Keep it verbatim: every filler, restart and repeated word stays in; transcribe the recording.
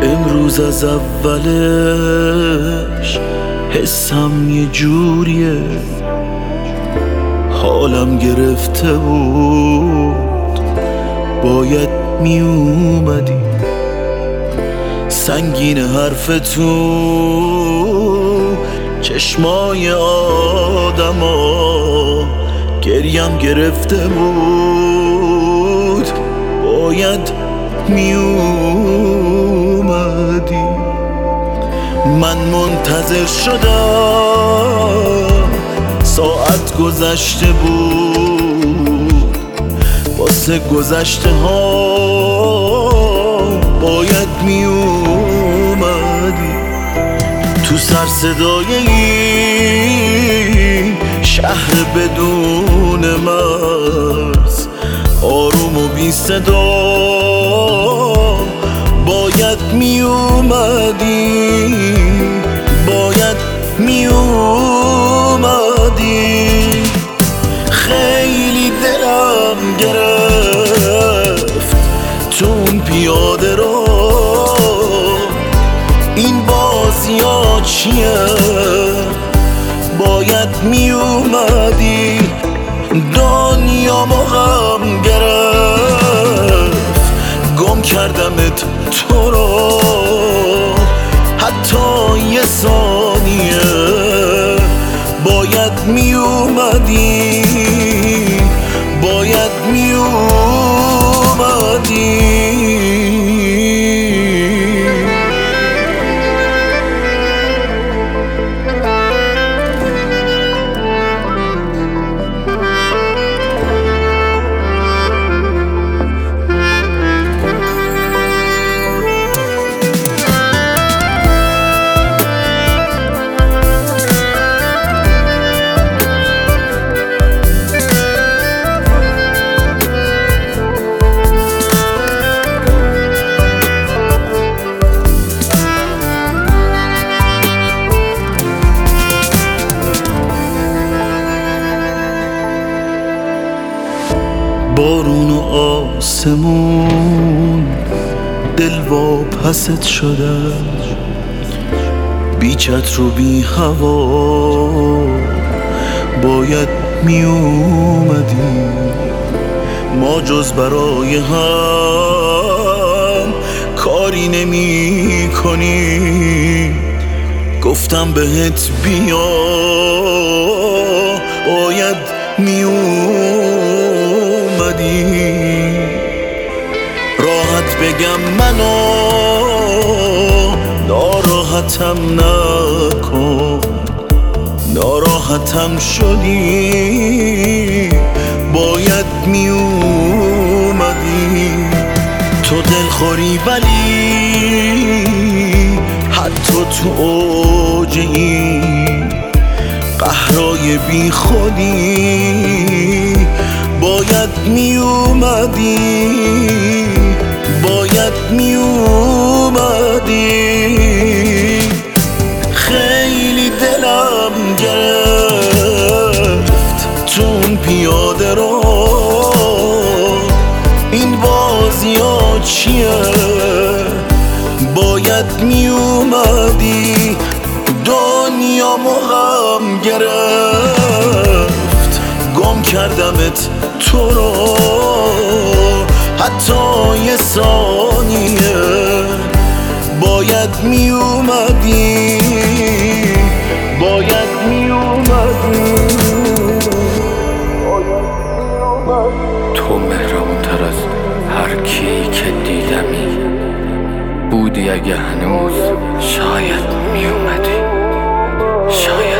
امروز از اولش حسم یه جوریه، حالم گرفته بود باید می اومدی. سنگین حرف تو چشمای آدما، گریم گرفته بود باید می اومدی. من منتظر شدم ساعت گذشته بود، واسه گذشته ها باید می اومدی. تو سر صدای این شهر بدون مرز، آروم و بی صدا باید می اومدی، باید می اومدی. خیلی دلم گرفت تو اون پیاده رو، این بازی ها چیه باید می اومدی. دنیا مغم گرفت گم کردمت تو رو، حتی یه ثانیه باید می اومدی، باید می اومدی. بارون و آسمون دل واپست شدن، بی چتر و بی هوا باید می اومدی. ما جز برای هم کاری نمی کنی. گفتم بهت بیا باید می اومدی. راحت بگم منو ناراحتم نکن، ناراحتم شدی باید می اومدی. تو دلخوری ولی حتی تو اوج این قهرای بی خودی باید می اومدی، باید می اومدی. خیلی دلم گرفت تو اون پیاده رو، این بازی ها چیه باید می اومدی. دنیا مغم گرفت گم کردمت تو رو، حتی یه ثانیه باید می اومدی، باید می اومدی. تو مهربون‌تر از هر کی که دیدمی بودی. اگه هنوز شاید می اومدی، شاید